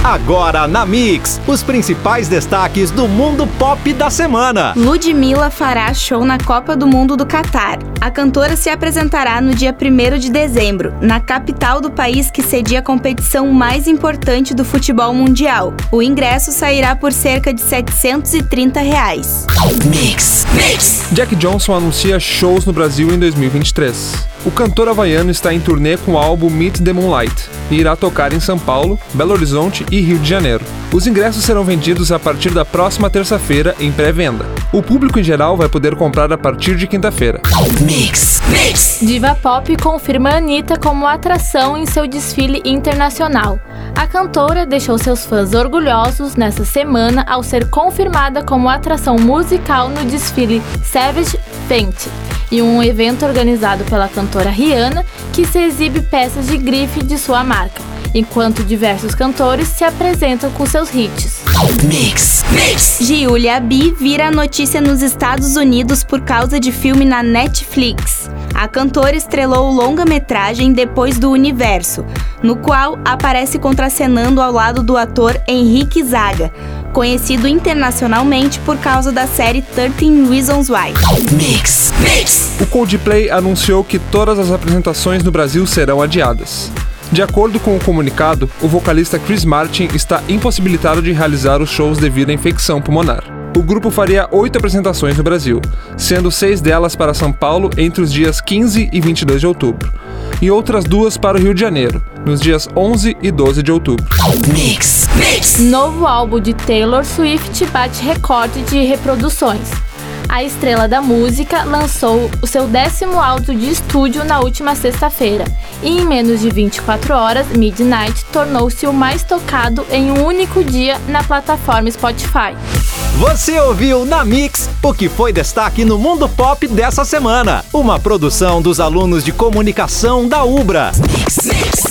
Agora na Mix, os principais destaques do mundo pop da semana. Ludmilla fará show na Copa do Mundo do Catar. A cantora se apresentará no dia 1º de dezembro, na capital do país que cedia a competição mais importante do futebol mundial. O ingresso sairá por cerca de R$730. Mix. Jack Johnson anuncia shows no Brasil em 2023. O cantor havaiano está em turnê com o álbum Meet the Moonlight e irá tocar em São Paulo, Belo Horizonte e Rio de Janeiro. Os ingressos serão vendidos a partir da próxima terça-feira em pré-venda. O público em geral vai poder comprar a partir de quinta-feira. Mix. Diva Pop confirma a Anitta como atração em seu desfile internacional. A cantora deixou seus fãs orgulhosos nesta semana ao ser confirmada como atração musical no desfile Savage Fenty, e um evento organizado pela cantora Rihanna, que se exibe peças de grife de sua marca, enquanto diversos cantores se apresentam com seus hits. Mix. Giulia B vira notícia nos Estados Unidos por causa de filme na Netflix. A cantora estrelou longa-metragem Depois do Universo, no qual aparece contracenando ao lado do ator Henrique Zaga, conhecido internacionalmente por causa da série 13 Reasons Why. Mix. O Coldplay anunciou que todas as apresentações no Brasil serão adiadas. De acordo com o comunicado, o vocalista Chris Martin está impossibilitado de realizar os shows devido à infecção pulmonar. O grupo faria 8 apresentações no Brasil, sendo 6 delas para São Paulo entre os dias 15 e 22 de outubro, e outras 2 para o Rio de Janeiro, nos dias 11 e 12 de outubro. Mix. Novo álbum de Taylor Swift bate recorde de reproduções. A estrela da música lançou o seu 10º álbum de estúdio na última sexta-feira, e em menos de 24 horas, Midnight tornou-se o mais tocado em um único dia na plataforma Spotify. Você ouviu na Mix o que foi destaque no mundo pop dessa semana. Uma produção dos alunos de comunicação da Ubra. Mix.